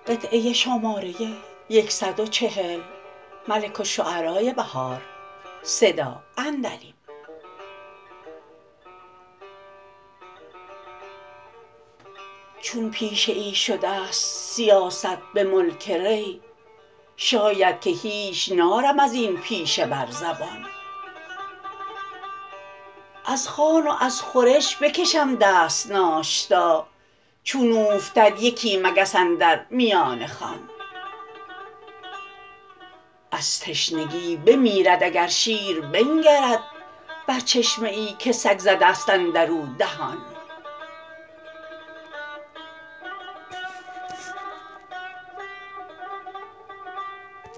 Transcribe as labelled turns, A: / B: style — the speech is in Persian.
A: قطعه شماره 140 ملک الشعرای بهار صدا اندریم. چون پیشه ای شده است سیاست به ملک ری، شاید که هیچ نارم ازین پیشه بر زبان. از خوان و از خورش بکشم دست ناشتا، چون اوفتد یکی مگس اندر میان خوان. از تشنگی بمیرد اگر شیر بنگرد بر چشمه ای که سگ زده است اندرو دهان.